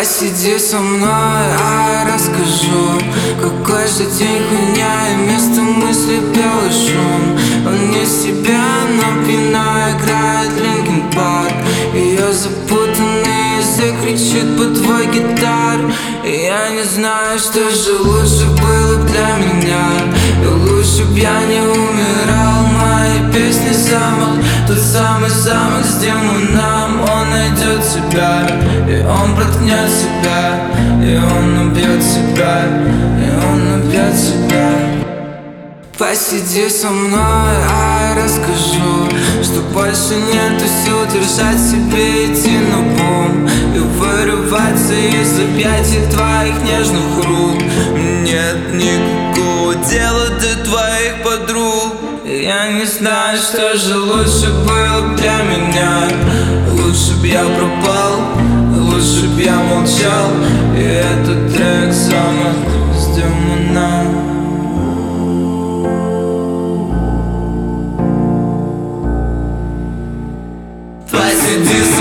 Посиди со мной, а я расскажу, какой же день хуйня и вместо мысли белый шум. Вне себя, но пьяно играет Линкин Парк. Ее запутанный язык кричит под твой гитар. И я не знаю, что же лучше было б для меня. И лучше б я не умирал. Мои песни замок, тот самый замок с демоном. Он найдет себя, и он проткнет себя, и он убьет себя, и он убьет себя. Посиди со мной, а я расскажу, что больше нету сил держать себе, идти на бум и вырываться из объятий твоих нежных рук. Нет никакого дела до твоих подруг. Я не знаю, что же лучше было б для меня. Лучше б я пропал, лучше б я молчал. И этот трек замок с демоном. Посиди